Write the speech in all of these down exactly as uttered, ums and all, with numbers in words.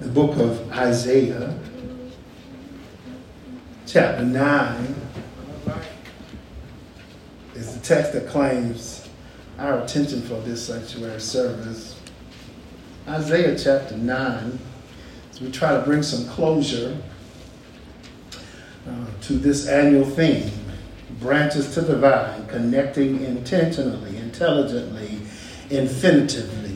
the book of Isaiah, chapter nine, is the text that claims our attention for this sanctuary service. Isaiah chapter nine, as we try to bring some closure uh, to this annual theme, branches to the vine, connecting intentionally, intelligently, infinitively.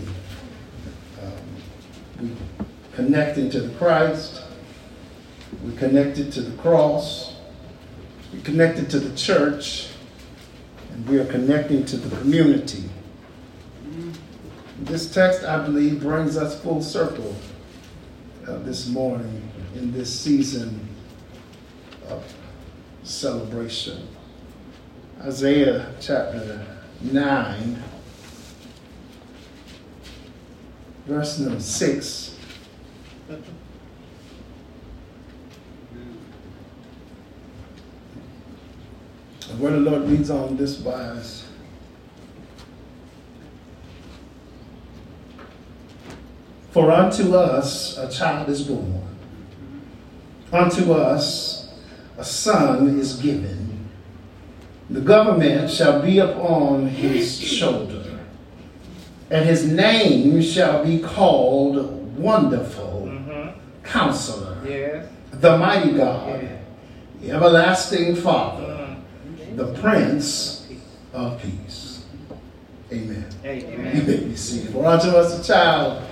Um, we connecting to the Christ, we connected to the cross, we connected to the church, and we are connecting to the community. This text, I believe, brings us full circle uh, this morning in this season of celebration. Isaiah chapter nine, verse number six. Where the Lord reads on this wise: For unto us a child is born, unto us a son is given. The government shall be upon his shoulder, and his name shall be called Wonderful, mm-hmm. Counselor, yes. The Mighty God, yeah. The Everlasting Father, mm-hmm. The Prince of Peace. Amen. Amen. You may be seated. For unto us a child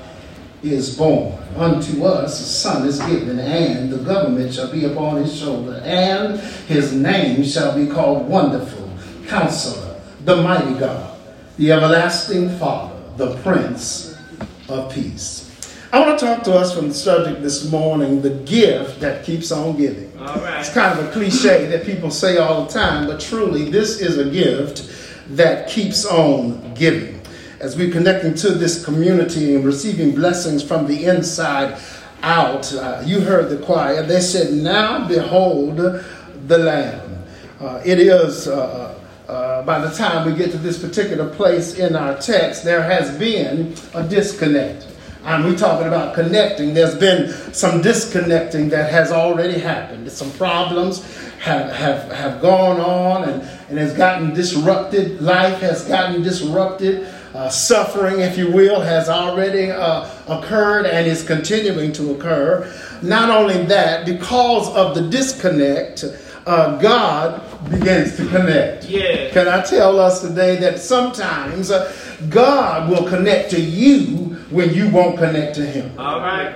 is born, unto us a son is given, and the government shall be upon his shoulder, and his name shall be called Wonderful, Counselor, the Mighty God, the Everlasting Father, the Prince of Peace. I want to talk to us from the subject this morning, the gift that keeps on giving. All right. It's kind of a cliche that people say all the time, but truly this is a gift that keeps on giving. As we're connecting to this community and receiving blessings from the inside out, uh, you heard the choir. They said, now behold the Lamb. Uh, it is, uh, uh, by the time we get to this particular place in our text, there has been a disconnect. And we're talking about connecting. There's been some disconnecting that has already happened. Some problems have, have, have gone on and, and has gotten disrupted. Life has gotten disrupted. Uh, suffering, if you will, has already uh, occurred and is continuing to occur. Not only that, because of the disconnect, uh, God begins to connect. Yeah. Can I tell us today that sometimes uh, God will connect to you when you won't connect to him. All right.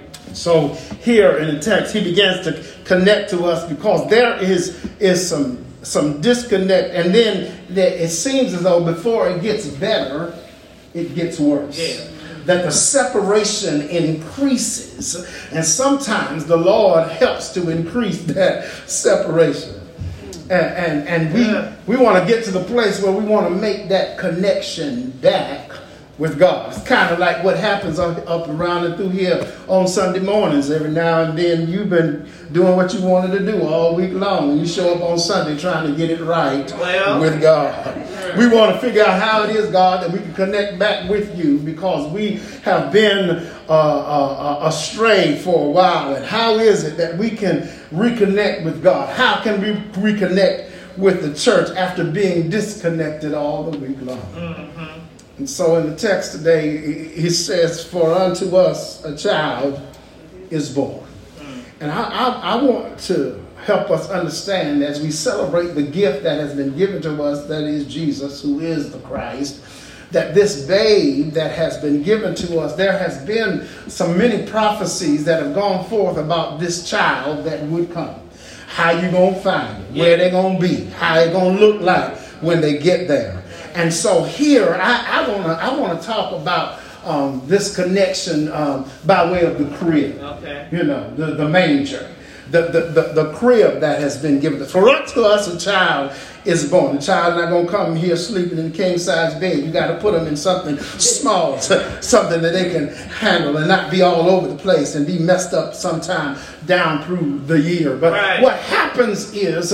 So here in the text, he begins to connect to us because there is, is some some disconnect, and then it seems as though before it gets better, it gets worse. Yeah. That the separation increases, and sometimes the Lord helps to increase that separation. And, and, and we, yeah. we want to get to the place where we want to make that connection back with God. It's kind of like what happens up, up around and through here on Sunday mornings. Every now and then you've been doing what you wanted to do all week long, and you show up on Sunday trying to get it right well, with God. We want to figure out how it is, God, that we can connect back with you, because we have been uh, uh, astray for a while. And how is it that we can reconnect with God? How can we reconnect with the church after being disconnected all the week long? Mm-hmm. And so in the text today, he says, for unto us a child is born. And I, I, I want to help us understand, as we celebrate the gift that has been given to us, that is Jesus, who is the Christ, that this babe that has been given to us, there has been some many prophecies that have gone forth about this child that would come. How you going to find it, where they going to be, how it going to look like when they get there. And so here, I, I want to I want to talk about um, this connection um, by way of the crib. Okay. You know, the, the manger. The, the, the, the crib that has been given. For unto us a child is born. The child not going to come here sleeping in a king-size bed. You got to put them in something small, something that they can handle and not be all over the place and be messed up sometime down through the year. But right. What happens is uh,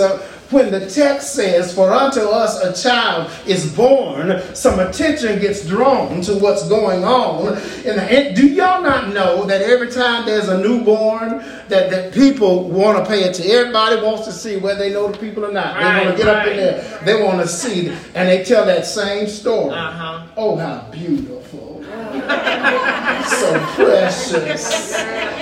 when the text says, for unto us a child is born, some attention gets drawn to what's going on. And, and do y'all not know that every time there's a newborn, that, that people want to pay attention? Everybody wants to see whether they know the people or not. They Right, want to get right. up in there. They want to see. And they tell that same story. Uh-huh. Oh, how beautiful. So precious.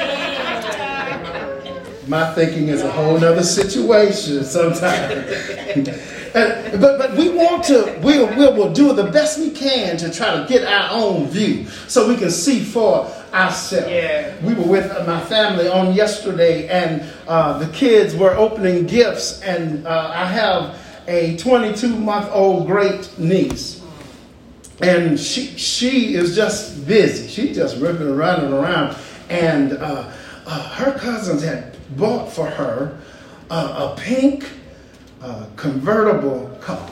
My thinking is a whole nother situation sometimes. Uh, but but we want to, we'll, we'll, we'll do the best we can to try to get our own view so we can see for ourselves. Yeah. We were with my family on yesterday, and uh, the kids were opening gifts, and uh, I have a twenty-two-month-old great niece. And she she is just busy. She's just ripping and running around. And uh, uh, her cousins had bought for her uh, a pink uh, convertible car.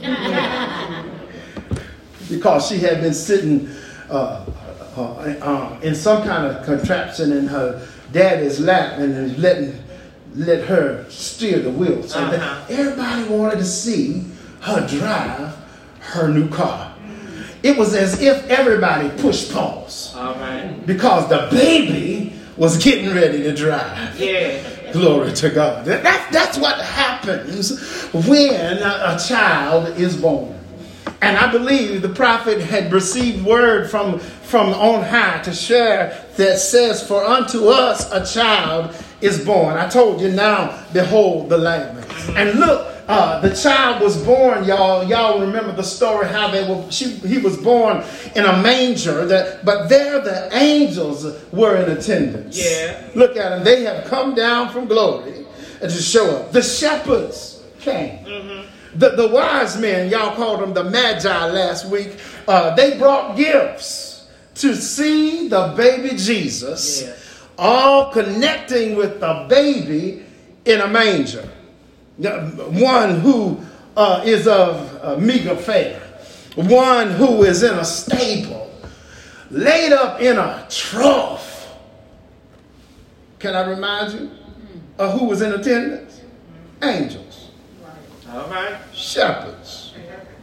Because she had been sitting uh, uh, uh, in some kind of contraption in her daddy's lap and is letting let her steer the wheel. So Uh-huh. that everybody wanted to see her drive her new car. It was as if everybody pushed pause. All right. Because the baby was getting ready to drive. Yeah. Glory to God. That, that- that's what happens when a, a child is born. And I believe the prophet had received word from, from on high to share that says, for unto us a child is born. I told you, now behold the Lamb. And look, uh, the child was born, y'all. Y'all remember the story how they were. She, he was born in a manger. That, but there the angels were in attendance. Yeah. Look at them. They have come down from glory to show up. The shepherds came. Mm-hmm. The, the wise men, y'all called them the Magi last week. Uh, they brought gifts to see the baby Jesus, Yeah. all connecting with the baby in a manger. One who uh, is of uh, meager fare. One who is in a stable. Laid up in a trough. Can I remind you of who was in attendance? Angels. All right. Shepherds.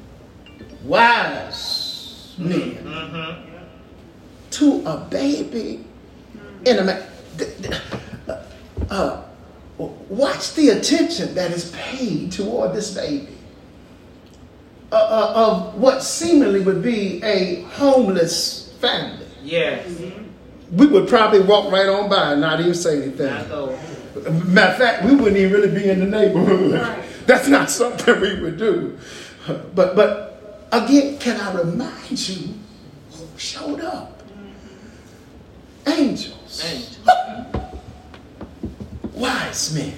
Wise men. Mm-hmm. To a baby in a man. Uh, watch the attention that is paid toward this baby. Uh, uh, of what seemingly would be a homeless family. Yes. We would probably walk right on by and not even say I anything. know. Matter of fact, we wouldn't even really be in the neighborhood. Right. That's not something we would do. But but again, can I remind you who showed up? Angels. Angels. Wise men.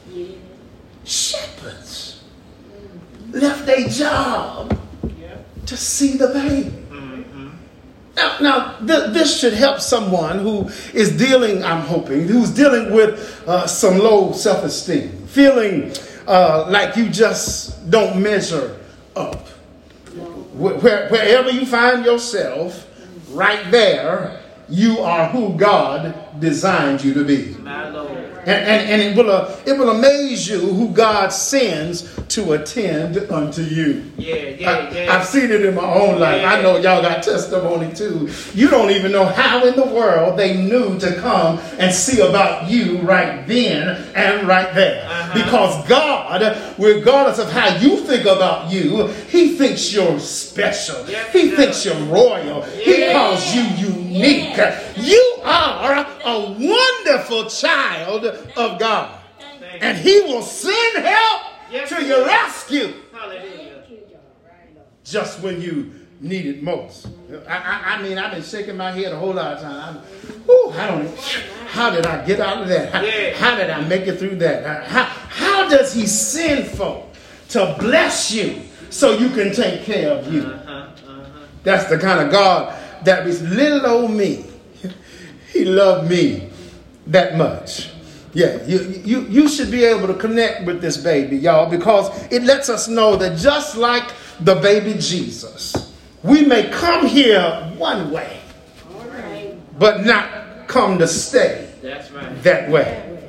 Shepherds. Left their job to see the baby. Now, now th- this should help someone who is dealing, I'm hoping, who's dealing with uh, some low self-esteem, feeling uh, like you just don't measure up. Wh- where, wherever you find yourself, right there, you are who God designed you to be. My Lord. And, and, and it will uh, it will amaze you who God sends to attend unto you. Yeah, yeah, I, yeah. I've seen it in my own life. I know y'all got testimony too. You don't even know how in the world they knew to come and see about you right then and right there. Uh-huh. Because God, regardless of how you think about you, He thinks you're special. Yes, He He thinks does. you're royal. He Yeah. calls you unique. You are a wonderful child of God. Thank And He will send help Yes, to He your will. rescue Hallelujah. just when you need it most. I, I, I mean, I've been shaking my head a whole lot of times. Whew, I don't. How did I get out of that? How, Yeah. how did I make it through that? How, how does He send folk to bless you so you can take care of you? Uh-huh, uh-huh. That's the kind of God that was little old me. He loved me that much. Yeah, you, you, you should be able to connect with this baby, y'all, because it lets us know that just like the baby Jesus, we may come here one way, but not come to stay That's right. that way.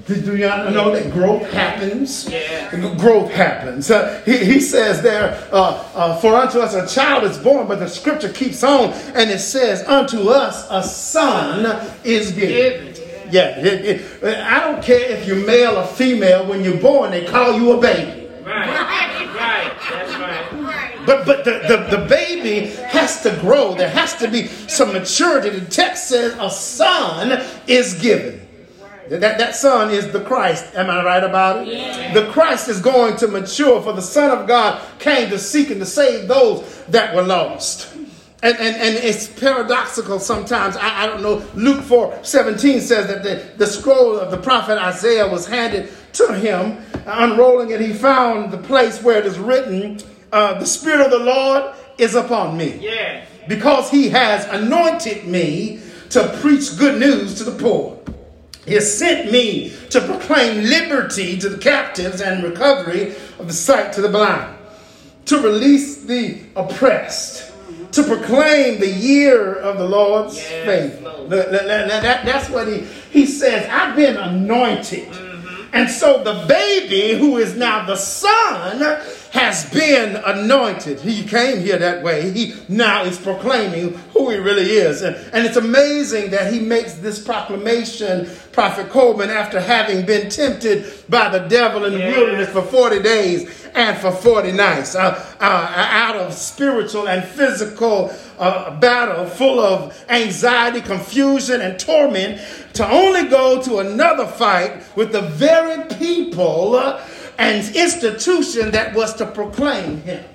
Do you know that growth happens? Yeah. Growth happens. Uh, he, he says there, uh, uh, for unto us a child is born, but the scripture keeps on and it says, unto us a son is given. Yeah, it, it, I don't care if you're male or female. When you're born, they call you a baby. Right, right, that's right. But but the, the, the baby has to grow. There has to be some maturity. The text says a son is given. That, that son is the Christ. Am I right about it? Yeah. The Christ is going to mature, for the Son of God came to seek and to save those that were lost. And, and, and it's paradoxical sometimes. I, I don't know. Luke four seventeen says that the, the scroll of the prophet Isaiah was handed to him. Unrolling it, he found the place where it is written, uh, the Spirit of the Lord is upon me. Yeah. Because he has anointed me to preach good news to the poor. He has sent me to proclaim liberty to the captives and recovery of the sight to the blind, to release the oppressed, to proclaim the year of the Lord's yes, favor. Lord. That, that, that, that's what he, he says. I've been anointed. Mm-hmm. And so the baby, who is now the son, has been anointed. He came here that way. He now is proclaiming who he really is. And, and it's amazing that he makes this proclamation, Prophet Coleman, after having been tempted by the devil in the yeah. wilderness for forty days and for forty nights, uh, uh, out of spiritual and physical uh, battle full of anxiety, confusion, and torment, to only go to another fight with the very people uh, and institution that was to proclaim him.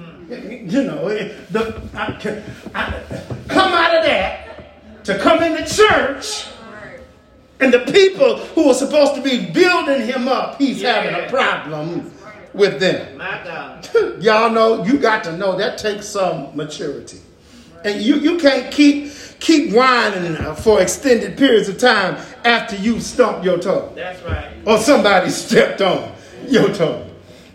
Mm. You know, the, I, I, come out of that to come into church, and the people who are supposed to be building him up, he's yeah. having a problem with them. My God. Y'all know, you got to know that takes some maturity. And you, you can't keep keep whining for extended periods of time after you stumped your toe. That's right. Or somebody stepped on your toe.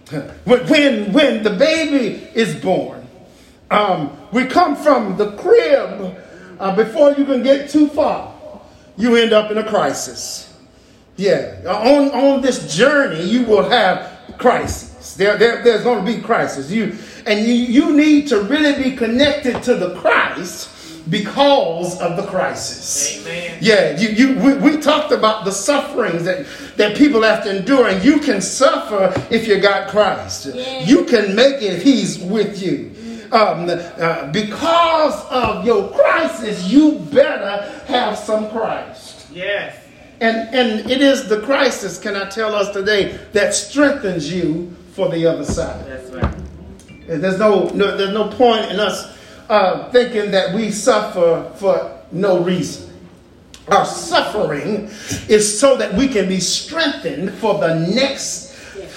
When, when the baby is born, um, we come from the crib. Uh, before you can get too far, you end up in a crisis. Yeah. On, on this journey, you will have crisis. There, there, there's going to be crisis. You, and you, you need to really be connected to the Christ because of the crisis. Amen. Yeah, you, you, we, we talked about the sufferings that, that people have to endure, and you can suffer if you got Christ. Yeah. You can make it if he's with you. Um, uh, because of your crisis, you better have some Christ. Yes. And, and it is the crisis, can I tell us today, that strengthens you for the other side. That's right. There's no, no, there's no point in us uh, thinking that we suffer for no reason. Our suffering is so that we can be strengthened for the next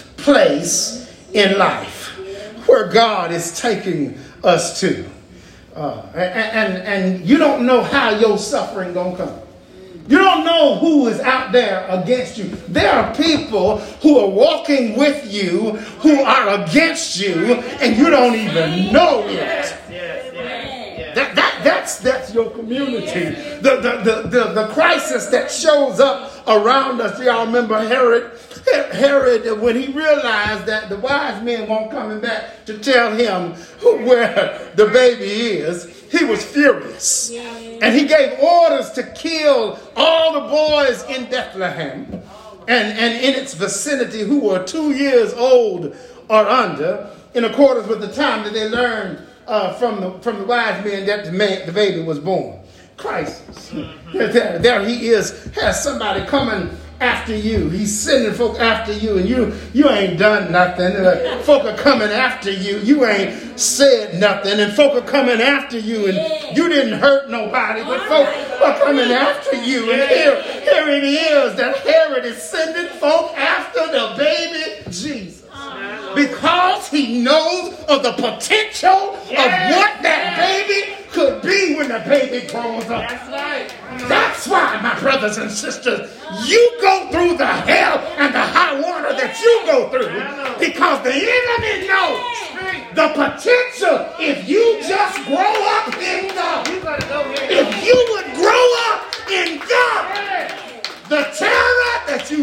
place in life where God is taking us to. Uh, and, and, and you don't know how your suffering gonna come. You don't know who is out there against you. There are people who are walking with you who are against you, and you don't even know it. Yes, yes, yes. That, that, that's, that's your community. The, the, the, the, the crisis that shows up around us. Y'all remember Herod? Herod, when he realized that the wise men weren't coming back to tell him where the baby is, he was furious. And he gave orders to kill all the boys in Bethlehem and, and in its vicinity who were two years old or under, in accordance with the time that they learned uh, from, the, from the wise men that the, man, the baby was born. Crisis. Mm-hmm. There, there he is, has somebody coming after you. He's sending folk after you, and you you ain't done nothing. Uh, folk are coming after you. You ain't said nothing, and folk are coming after you, and you didn't hurt nobody, but folk are coming after you. And here, here it is that Herod is sending folk after the baby Jesus. Because he knows of the potential of what that baby could be when the baby grows up. That's right. That's why, my brothers and sisters, you go through the hell and the high water that you go through because the enemy knows the potential if you just grow up in God. If you would grow up in God, the terror that you would be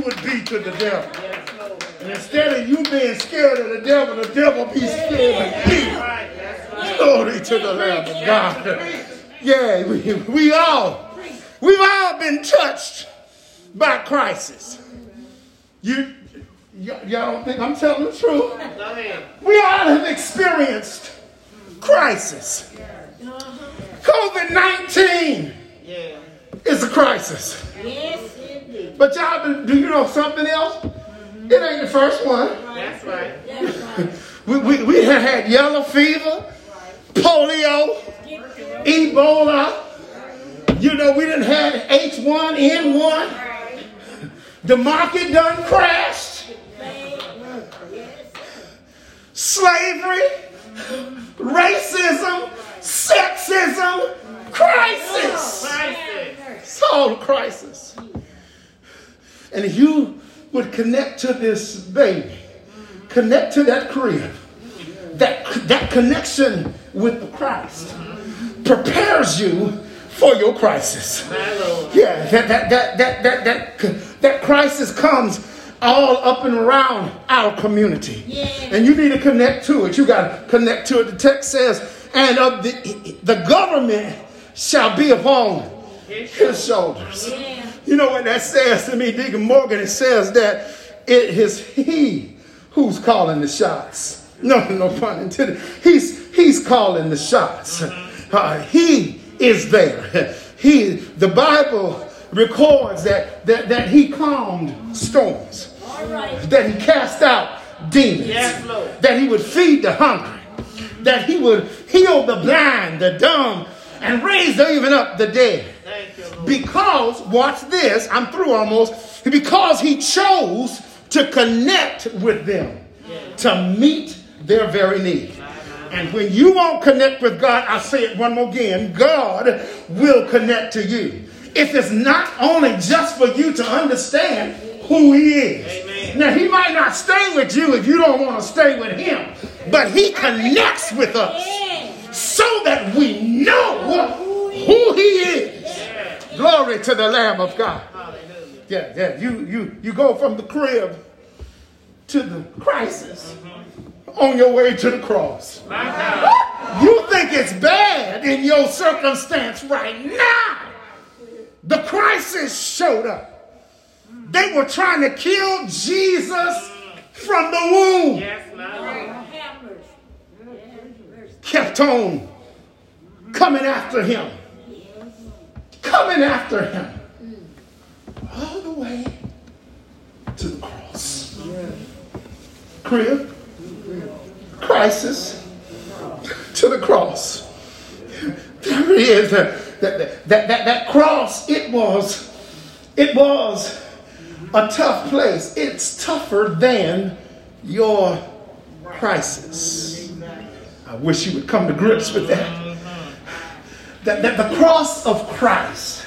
to the devil. And instead of you being scared of the devil, the devil be scared of you. Glory to the Lamb of God. Yeah, we, we all, we've all been touched by crisis. You, y- y'all don't think I'm telling the truth? We all have experienced crisis. COVID nineteen is a crisis. Yes, indeed. But y'all, been, do you know something else? It ain't the first one. That's right. That's right. We, we, we have had yellow fever, polio, Ebola. You know, we done had H one N one. The market done crashed. Slavery, racism, sexism, crisis. It's all a crisis. And if you would connect to this baby, connect to that crib, that, that connection with the Christ prepares you for your crisis. Yeah, that that that that that that, that crisis comes all up and around our community. Yeah. And you need to connect to it. You got to connect to it. The text says, and of the the government shall be upon his shoulders. Yeah. You know what that says to me, Deacon Morgan? It says that it is he who's calling the shots. No, no pun intended. He's he's calling the shots. Uh, he is there. He, the Bible records that that that he calmed storms. All right. That he cast out demons. Yes, Lord. That he would feed the hungry. That he would heal the blind, the dumb, and raise even up the dead. Thank you, Lord. Because, watch this, I'm through almost, because he chose to connect with them, to meet their very need. And when you won't connect with God, I'll say it one more again, God will connect to you. If it's not only just for you to understand who he is. Amen. Now, he might not stay with you if you don't want to stay with him, but he connects with us so that we know who he is. Glory to the Lamb of God. Yeah, yeah. You, you, you go from the crib to the crisis on your way to the cross. You think it's bad in your circumstance right now. The crisis showed up. They were trying to kill Jesus from the womb. Yes, my Lord. Kept on coming after him. Coming after him. All the way to the cross. Crib. Crisis. To the cross. There it is. That, that, that, that, that cross, it was, it was a tough place. It's tougher than your crisis. I wish you would come to grips with that. That, that the cross of Christ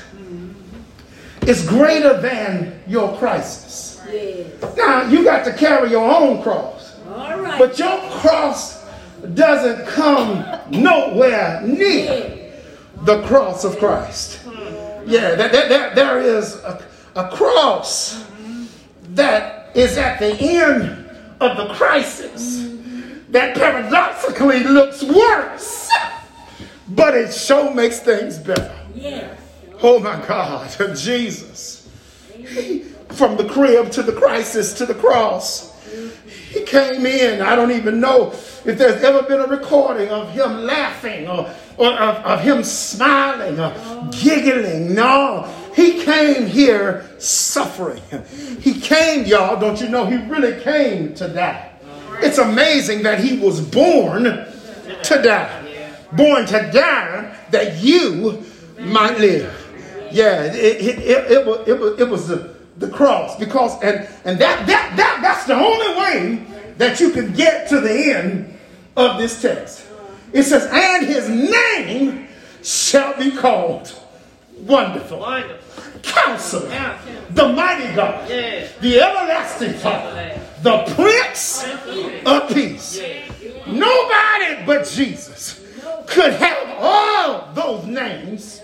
is greater than your crisis. Yes. Now, you got to carry your own cross. All right. But your cross doesn't come nowhere near the cross of Christ. Yeah, that, that, that, there is a, a cross that is at the end of the crisis that paradoxically looks worse, but it sure makes things better. Yes. Oh my God, Jesus. He, from the crib to the crisis to the cross, he came in. I don't even know if there's ever been a recording of him laughing or, or of, of him smiling or giggling. No, he came here suffering. He came, y'all, don't you know, he really came to die. It's amazing that he was born to die. Born to die that you might live. Yeah, it, it, it, it, was, it was, it was the, the cross. Because, and, and that, that, that, that's the only way that you can get to the end of this text. It says, and his name shall be called Wonderful, Wonderful. Counselor, Counselor. the Mighty God, Yes. the Everlasting Father, the Prince of Peace. Nobody but Jesus could have all those names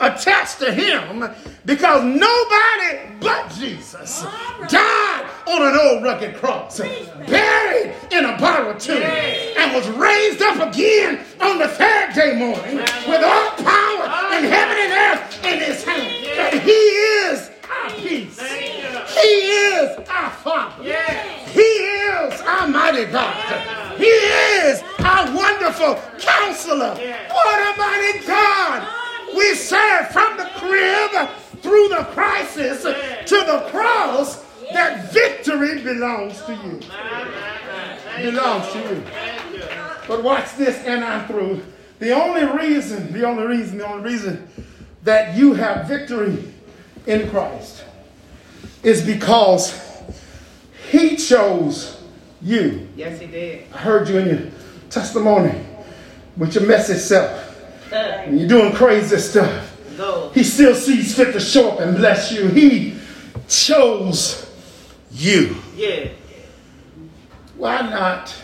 attached to him because nobody but Jesus died on an old rugged cross, buried in a borrowed tomb, and was raised up again on the third day morning with all power in heaven and earth in his hand. And he is our peace. He is our Father. He is our mighty God. He is our wonderful counselor. What a mighty God we serve, from the crib through the crisis to the cross. That victory belongs to you. Belongs to you. But watch this, and I'm through. The only reason, the only reason, the only reason that you have victory in Christ is because he chose you. Yes, he did. I heard you in your testimony with your messy self. And you're doing crazy stuff. Go. He still sees fit to show up and bless you. He chose you. Yeah. Why not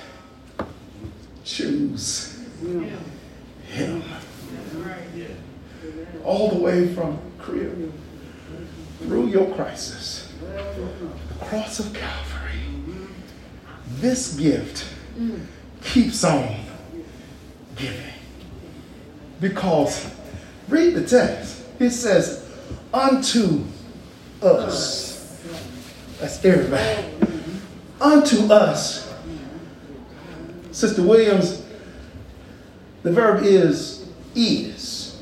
choose him? All the way from crib through your crisis, the cross of Calvary. This gift keeps on giving. Because, read the text. It says, unto us. That's everybody. Unto us. Sister Williams, the verb is, is.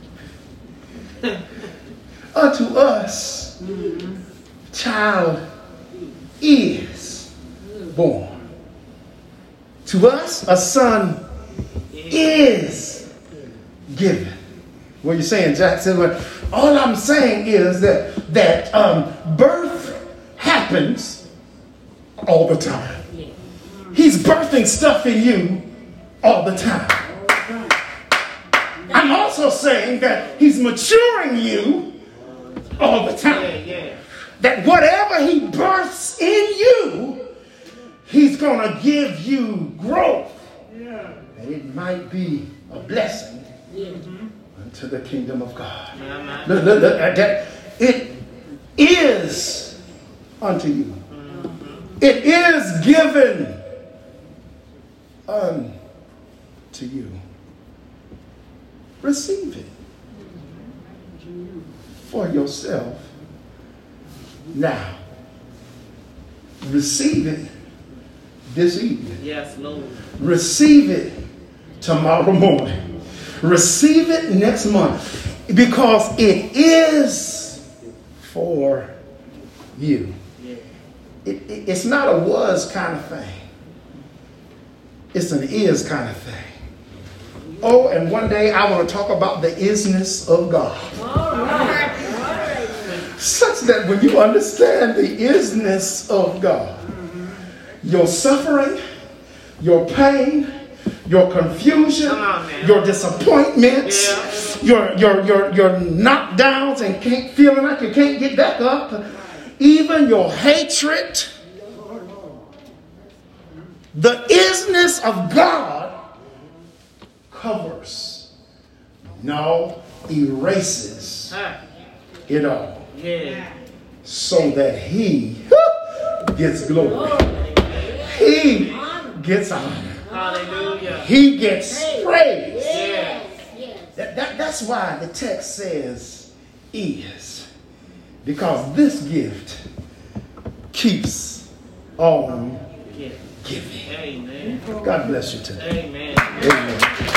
Unto us, child is born. To us, a son is given. What are you saying, Jackson? Well, all I'm saying is that that um, birth happens all the time. He's birthing stuff in you all the time. I'm also saying that he's maturing you all the time. Yeah, yeah. That whatever he births in you, he's going to give you growth. Yeah. And it might be a blessing Mm-hmm. unto the kingdom of God. Mm-hmm. Look, look, look, that it is unto you. Mm-hmm. It is given unto you. Receive it for yourself now. Receive it this evening. Yes, Lord. Receive it tomorrow morning. Receive it next month, because it is for you. Yeah. It, it, it's not a was kind of thing. It's an is kind of thing. Oh, and one day I want to talk about the isness of God. All right. All right. Such that when you understand the isness of God, your suffering, your pain, your confusion, on, your disappointments, Yeah. your, your, your, your knockdowns and can't, feeling like you can't get back up, even your hatred, the isness of God covers, no, erases Huh. it all, Yeah. so that he gets glory. He gets honor. Hallelujah. He gets praise. Yeah. Yes. That, that, that's why the text says is. Because this gift keeps on Yeah. giving. Amen. God bless you today. Amen. Amen.